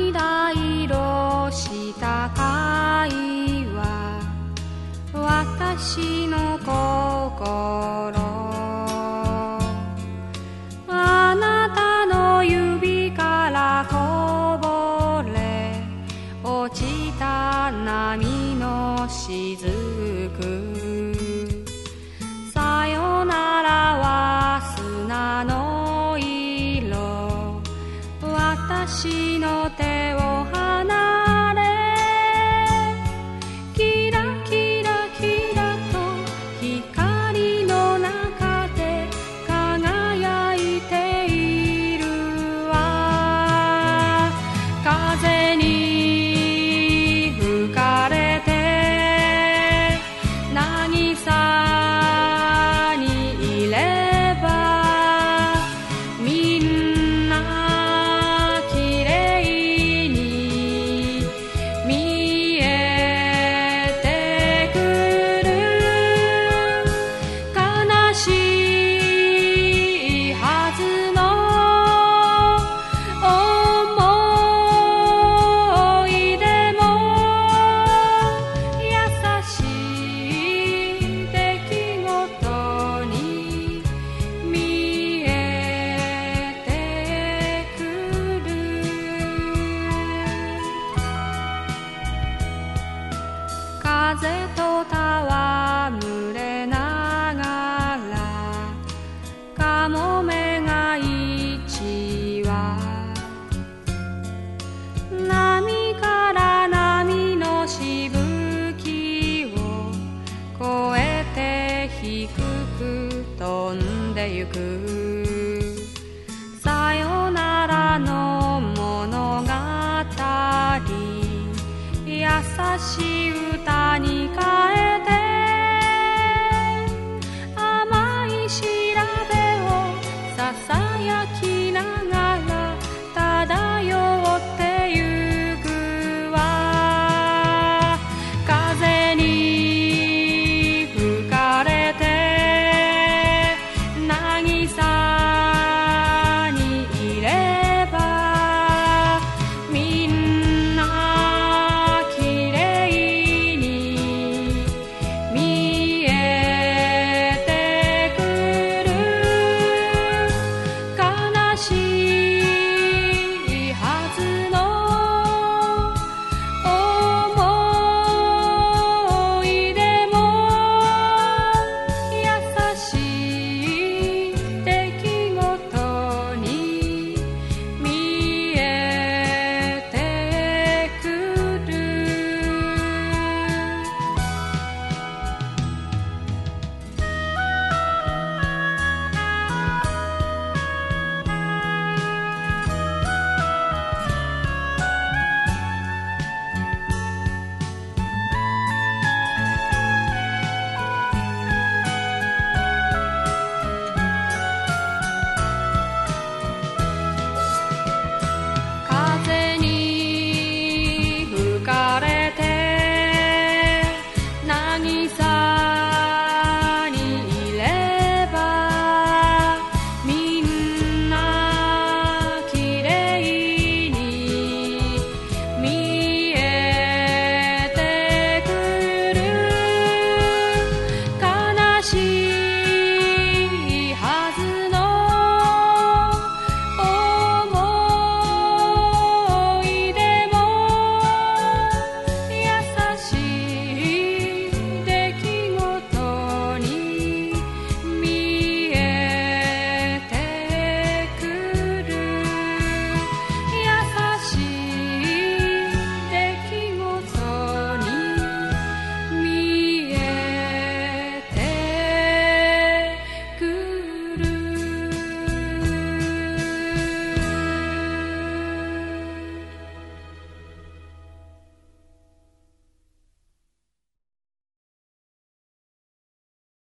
涙色した貝は私の心、あなたの指からこぼれ落ちた波の雫、さよならは砂の色、私の手を離れ、キラキラキラと光の中で輝いているわ。風に吹かれて渚にいれば、みんなきれいに見えてくる。悲しいはずの思い出も優しい出来事に見えてくる。風と戯れながらかもめが一羽、波から波のしぶきを越えて低く飛んでゆく。さよならの物語、優しい歌に変えて